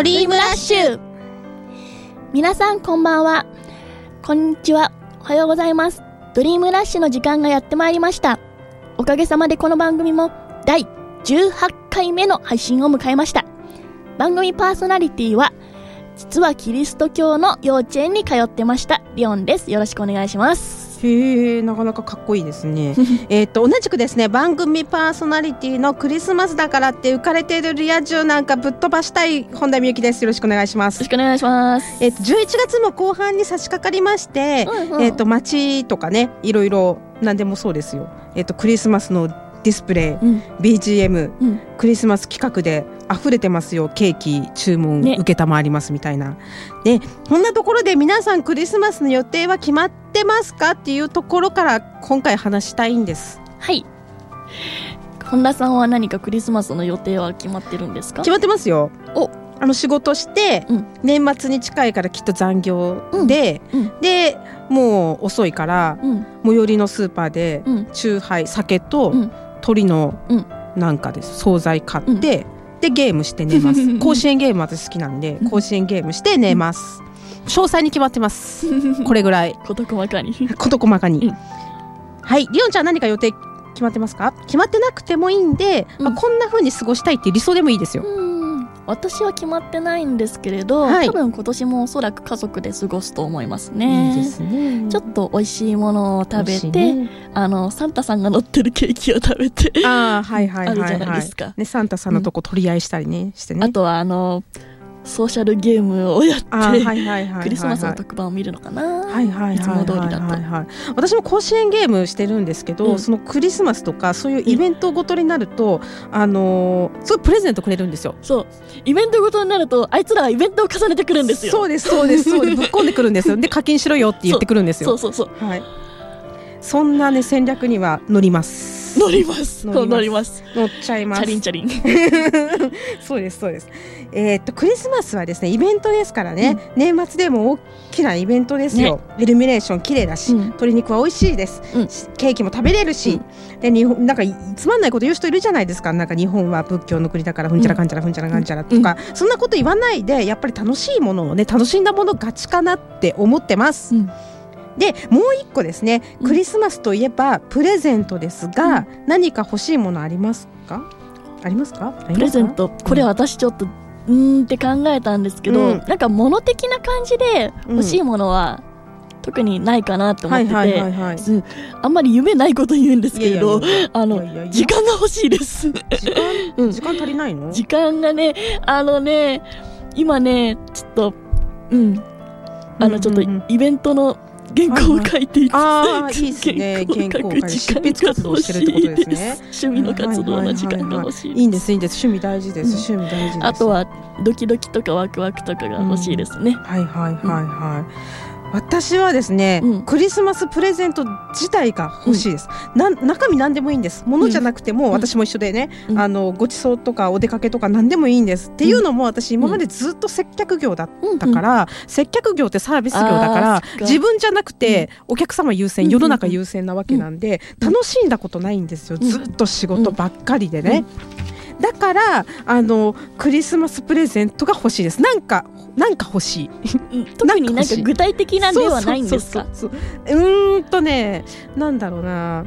ドリームラッシュ。 皆さんこんばんは、こんにちは、おはようございます。ドリームラッシュの時間がやってまいりました。おかげさまでこの番組も第18回目の配信を迎えました。番組パーソナリティは実はキリスト教の幼稚園に通ってましたリオンです。よろしくお願いします。 へえ、なかなかかっこいいですね同じくですね、番組パーソナリティのクリスマスだからって浮かれているリア充なんかぶっ飛ばしたい本田美幸です。よろしくお願いします。 よろしくお願いします。 11月も後半に差し掛かりまして、街とかね、いろいろ何でもそうですよ。クリスマスのディスプレイ、BGM、クリスマス企画で溢れてますよ。ケーキ注文受けたまわりますみたいな、でこんなところで皆さんクリスマスの予定は決まってますかっていうところから今回話したいんです。 はい、本田さんは何かクリスマスの予定は決まってるんですか？ 決まってますよ。仕事して、年末に近いからきっと残業で、でもう遅いから、最寄りのスーパーで、チューハイ、酒と、鶏のなんかです惣菜買って、でゲームして寝ます甲子園ゲーム私好きなんで、甲子園ゲームして寝ます。詳細に決まってますこれぐらい事細かにはい、リオンちゃん何か予定決まってますか？決まってなくてもいいんで、こんな風に過ごしたいっていう理想でもいいですよ。 私は決まってないんですけれど、多分今年もおそらく家族で過ごすと思いますね。 いいですね。 ちょっと美味しいものを食べて、サンタさんが乗ってるケーキを食べてあるじゃないですか、 ね、サンタさんのとこ取り合いしたりね、してね。 あとはソーシャルゲームをやってクリスマスの特番を見るのかな。いつも通りだと。 私も甲子園ゲームしてるんですけど、そのクリスマスとかそういうイベントごとになると、すごいプレゼントくれるんですよ。 そう、イベントごとになるとあいつらはイベントを重ねてくるんですよ。 そうですぶっ込んでくるんですよ。で課金しろよって言ってくるんですよ。そんなね戦略には乗ります。乗っちゃいます。チャリンそうです。クリスマスはですねイベントですからね、年末でも大きなイベントですよ、イルミネーション綺麗だし、鶏肉は美味しいです、ケーキも食べれるし、で日本なんかつまんないこと言う人いるじゃないですか。なんか日本は仏教の国だからふんちゃらかんちゃらとか、そんなこと言わないで、やっぱり楽しいものをね、楽しんだもの勝ちかなって思ってます。でもう一個ですね、クリスマスといえばプレゼントですが、何か欲しいものありますか？プレゼント、これ私ちょっとって考えたんですけど、なんか物的な感じで欲しいものは特にないかなと思ってて、あんまり夢ないこと言うんですけれど、時間が欲しいです。 時間足りないの？ 時間がね、今ねちょっとちょっとイベントの原稿を書いていて、 いいですね。原稿を書いて執筆活動してるってことですね。 趣味の活動の時間が欲しい。 いいんです。趣味大事です。 あとはドキドキとかワクワクとかが欲しいですね。 私はですね、クリスマスプレゼント自体が欲しいです。中身何でもいいんです。物じゃなくても、私も一緒でね、ごちそうとかお出かけとか何でもいいんです。っていうのも、私今までずっと接客業だったから、接客業ってサービス業だから自分じゃなくてお客様優先、世の中優先なわけなんで、楽しんだことないんですよ。ずっと仕事ばっかりでね。だからクリスマスプレゼントが欲しいです。なんか欲しい。 特になんか具体的なんではないんですか？ なんだろうな、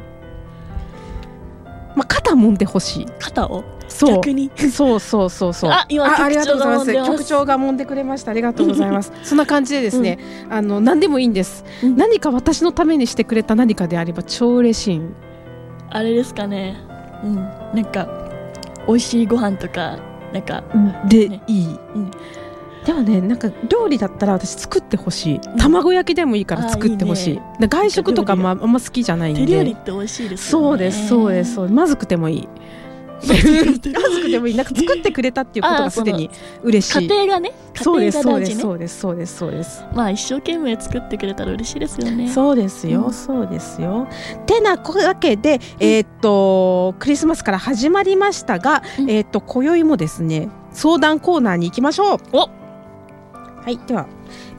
肩もんで欲しい。 肩を逆にそう今ありがとうございます。局長が揉んでくれました。ありがとうございます。そんな感じでですね、何でもいいんです。何か私のためにしてくれた何かであれば超嬉しい。 あれですかね、なんか美味しいご飯とかなんかでいい。でもね、なんか料理だったら私作ってほしい。卵焼きでもいいから作ってほしい。外食とかもあんま好きじゃないんで。 手料理って美味しいですよね。 そうです。まずくてもいい。まずくてもいい。なんか作ってくれたっていうことがすでに嬉しい。 家庭がね、 そうです。 まあ一生懸命作ってくれたら嬉しいですよね。 そうですよ。てなわけで、クリスマスから始まりましたが、今宵もですね相談コーナーに行きましょう。はい、では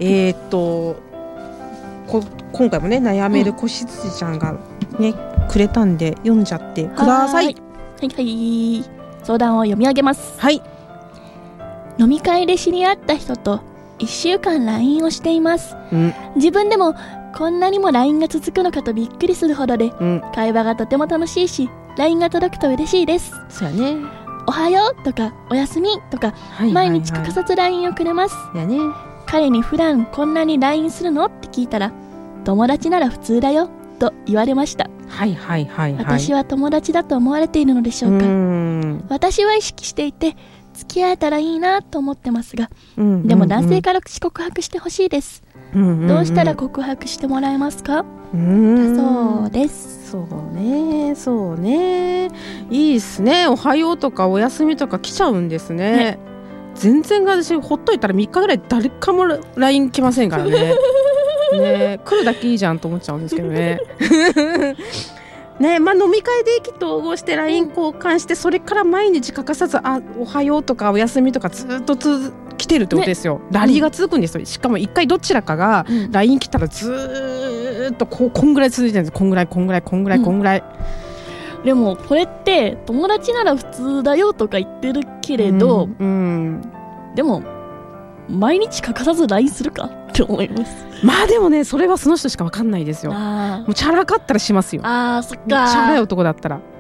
今回もね悩める子羊ちゃんがねくれたんで読んじゃってください。 相談を読み上げます。 飲み会で知り合った人と1週間 LINE をしています、自分でもこんなにも LINE が続くのかとびっくりするほどで、会話がとても楽しいし LINE が届くと嬉しいです。 そうやね。 おはようとかおやすみとか、毎日欠かさず LINE をくれます。 やね。 彼に普段こんなに LINE するのって聞いたら、友達なら普通だよと言われました。私は友達だと思われているのでしょうか。私は意識していて付き合えたらいいなと思ってますが、でも男性から告白してほしいです。どうしたら告白してもらえますか？そうです。 そうね。いいっすね。おはようとかおやすみとか来ちゃうんですね。全然私ほっといたら3日ぐらい誰かも LINE 来ませんからね。ね、来るだけいいじゃんと思っちゃうんですけどね。ね、飲み会で意気投合して LINE 交換して、それから毎日欠かさずおはようとかおやすみとかずっと来てるってことですよ、ラリーが続くんですよ。しかも1回どちらかが LINE 来たらずっとこんぐらい続いてるんです。こんぐらい、 でもこれって友達なら普通だよとか言ってるけれど、でも毎日欠かさず LINE するかって思います。 でもね、それはその人しか分かんないですよ。もうチャラかったらしますよ。そっか。チャラい男だったら。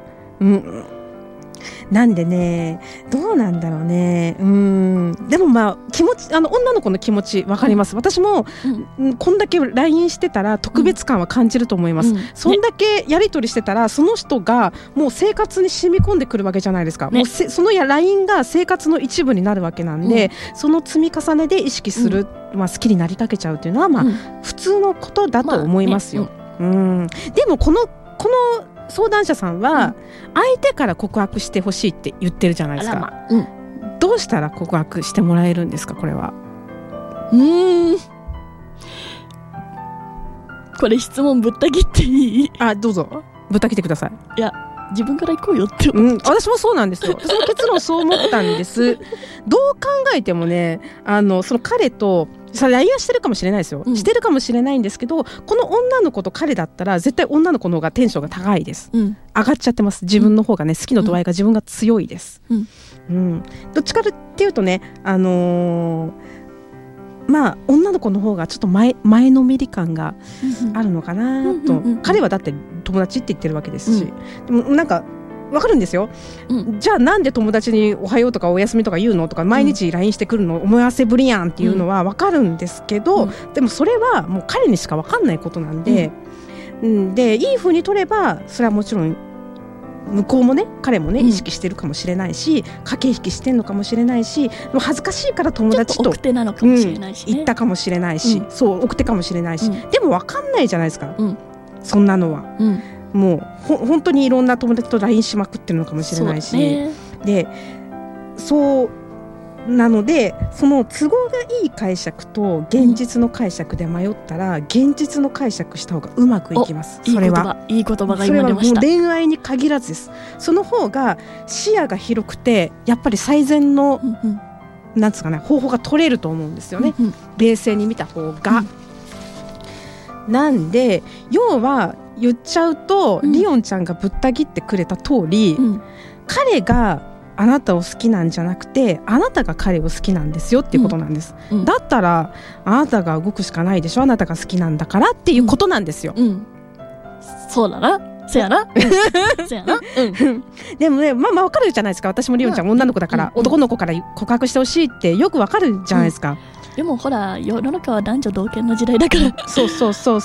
なんでね、どうなんだろうね。でも気持ち、女の子の気持ち分かります。私も、こんだけ LINE してたら特別感は感じると思います。そんだけやり取りしてたら、その人がもう生活に染み込んでくるわけじゃないですか。もうそのLINE が生活の一部になるわけなんで、その積み重ねで意識する、好きになりかけちゃうっていうのは普通のことだと思いますよ。でもこの相談者さんは相手から告白してほしいって言ってるじゃないですか。どうしたら告白してもらえるんですか、これは。 これ質問ぶった切っていい？ どうぞぶった切ってください。 いや、自分から行こうよって思っちゃう。 私もそうなんですよ。私も結論そう思ったんです。どう考えてもね、その彼とLINE はしてるかもしれないですよ、してるかもしれないんですけど、この女の子と彼だったら絶対女の子の方がテンションが高いです、上がっちゃってます。自分の方がね、好きの度合いが自分が強いです、どっちかっていうとね、女の子の方がちょっと前のめり感があるのかなと。彼はだって友達って言ってるわけですし、でもなんかわかるんですよ、じゃあなんで友達におはようとかおやすみとか言うのとか、毎日 LINE してくるの思い合わせぶりやんっていうのはわかるんですけど、でもそれはもう彼にしかわかんないことなんで、でいい風に取ればそれはもちろん向こうもね、彼もね、意識してるかもしれないし、駆け引きしてんのかもしれないし、恥ずかしいから友達と奥手なのかもしれないし、 言ったかもしれないし、そう奥手かもしれないし、でも分かんないじゃないですか、そんなのは、もう本当にいろんな友達と LINE しまくってるのかもしれないし、でそうなので、その都合がいい解釈と現実の解釈で迷ったら、現実の解釈した方がうまくいきます。それはいい言葉が今出ました。 それはもう恋愛に限らずです。その方が視野が広くて、やっぱり最善の、なんつうかね、方法が取れると思うんですよね、冷静に見た方が、なんで要は言っちゃうと、リオンちゃんがぶった切ってくれた通り、彼があなたを好きなんじゃなくて、あなたが彼を好きなんですよっていうことなんです、だったらあなたが動くしかないでしょ、あなたが好きなんだからっていうことなんですよ、 そうだな、そやな、そやな、 でもね、分かるじゃないですか。私もリオンちゃん女の子だから、男の子から告白してほしいってよく分かるじゃないですか、 でもほら、世の中は男女同権の時代だから。 そう。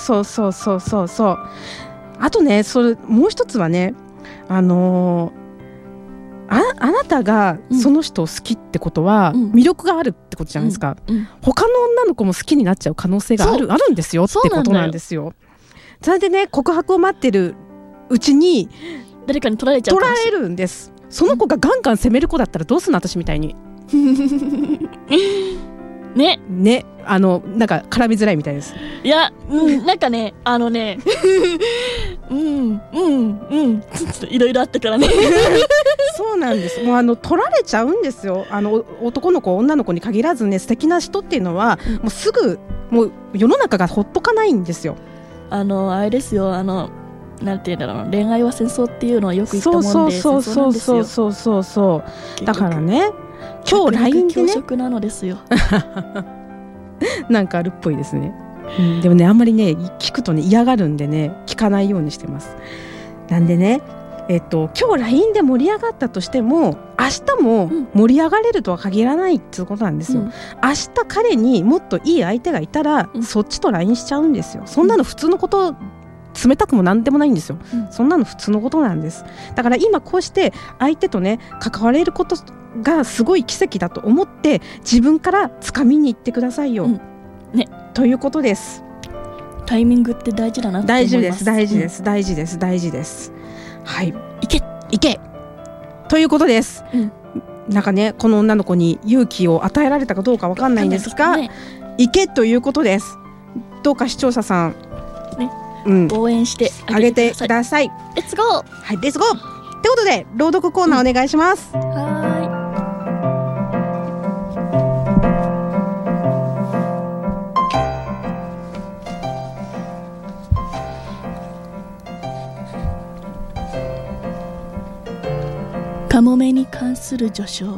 あとね、それもう一つはね、あなたがその人を好きってことは、魅力があるってことじゃないですか、他の女の子も好きになっちゃう可能性があるんですよってことなんですよ。それでね、告白を待ってるうちに誰かに取られちゃうかもしれない。 取られるんです。その子がガンガン攻める子だったらどうすんの、私みたいにね、なんか絡みづらいみたいです。 いや、なんかね、いろいろあったからねそうなんです。もう取られちゃうんですよ。男の子女の子に限らずね、素敵な人っていうのは、もうすぐもう世の中がほっとかないんですよ。 あれですよ、なんていうんだろう、恋愛は戦争っていうのはよく言ったもんで、 そうだからね、 今日 LINE でね、 教職なのですよなんかあるっぽいですね、でもねあんまりね聞くとね嫌がるんでね聞かないようにしてます。なんでね今日 LINE で盛り上がったとしても明日も盛り上がれるとは限らないっていうことなんですよ、明日彼にもっといい相手がいたら、そっちと LINE しちゃうんですよ。そんなの普通のこと、冷たくもなんでもないんですよ、そんなの普通のことなんです。だから今こうして相手とね関われることがすごい奇跡だと思って自分から掴みに行ってくださいよ、ね、ということです。 タイミングって大事だなって思います。 大事です、はい、いけということです、なんかねこの女の子に勇気を与えられたかどうかわかんないんですが、いけということです。どうか視聴者さん、 応援してあげてください。 レッツゴー。 はい、レッツゴーってことで朗読コーナーお願いします。 カモメに関する序章。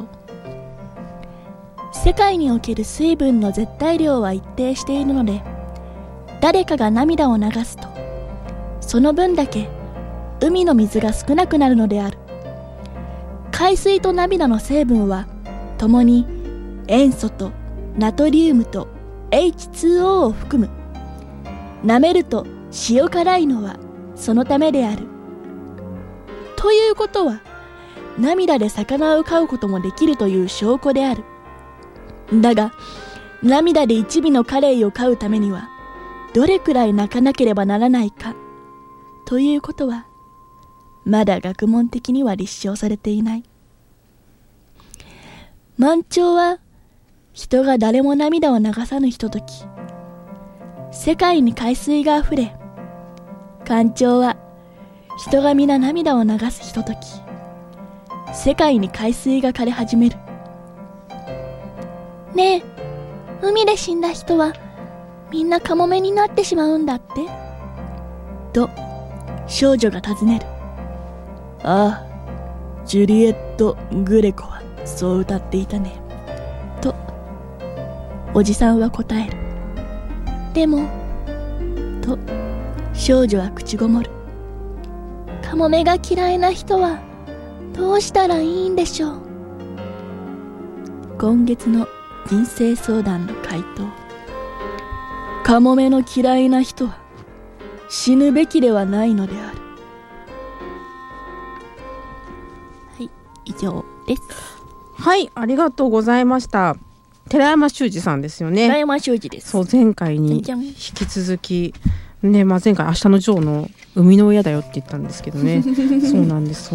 世界における水分の絶対量は一定しているので、誰かが涙を流すとその分だけ海の水が少なくなるのである。海水と涙の成分はともに塩素とナトリウムと H2O を含む。舐めると塩辛いのはそのためである。ということは涙で魚を飼うこともできるという証拠である。だが涙で一尾のカレイを飼うためにはどれくらい泣かなければならないかということはまだ学問的には立証されていない。満潮は人が誰も涙を流さぬひととき、世界に海水があふれ、干潮は人が皆涙を流すひととき、世界に海水が枯れ始める。ねえ、海で死んだ人はみんなカモメになってしまうんだってと少女が尋ねる。ああ、ジュリエット・グレコはそう歌っていたねとおじさんは答える。でもと少女は口ごもる。カモメが嫌いな人はどうしたらいいんでしょう。今月の人生相談の回答。カモメの嫌いな人は死ぬべきではないのである。はい、以上です。 はい、ありがとうございました。寺山修司さんですよね。 寺山修司です。 そう、前回に引き続きね、前回明日のジョーの生みの親だよって言ったんですけどねそうなんです。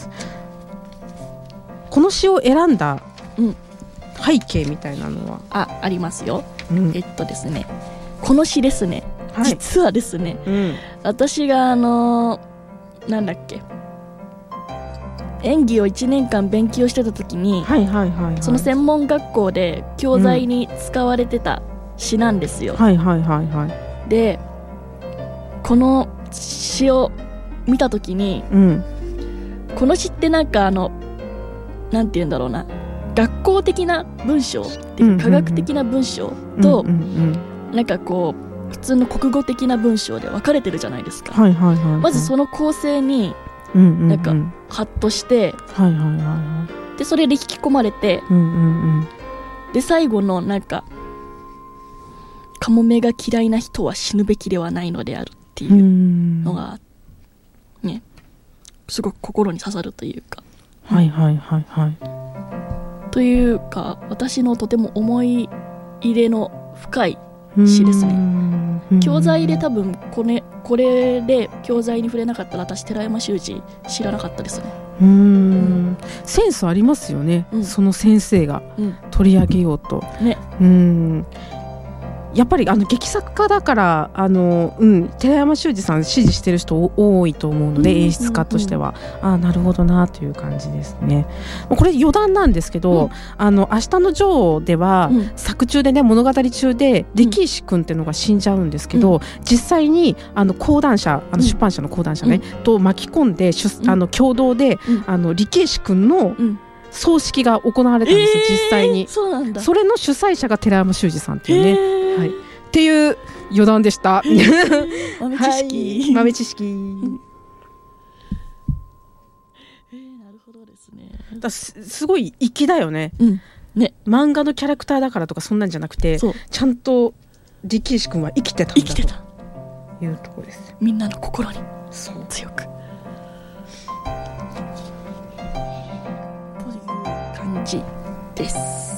この詩を選んだ背景みたいなのはありますよ、ですね、この詩ですね、実はですね、私がなんだっけ、演技を1年間勉強してた時に、その専門学校で教材に使われてた詩なんですよ。でこの詩を見た時に、この詩ってなんかなんて言うんだろうな、学校的な文章っていうか、科学的な文章と、なんかこう普通の国語的な文章で分かれてるじゃないですか。まずその構成になんかハッとして、でそれで引き込まれて、で最後のなんかカモメが嫌いな人は死ぬべきではないのであるっていうのがね、すごく心に刺さるというか、というか私のとても思い入れの深い詩ですね。教材で多分これで教材に触れなかったら私寺山修司知らなかったですね。 センスありますよね、その先生が取り上げようと、やっぱり劇作家だから寺山修司さん支持してる人多いと思うので、演出家としてはなるほどなという感じですね。これ余談なんですけど、明日のジョーでは、作中でね、物語中で力石君っていうのが死んじゃうんですけど、実際に講談社、出版社の講談社ね、と巻き込んで共同で力石君の葬式が行われたんですよ、実際に。 そうなんだ。 それの主催者が寺山修司さんっていうね、はい、っていう余談でした。 豆知識、 はい、豆知識。 なるほどですね。 すごい粋だよね。 ね、 漫画のキャラクターだからとかそんなんじゃなくて、ちゃんと力石君は生きてたんだというところです。 みんなの心に強くという感じです。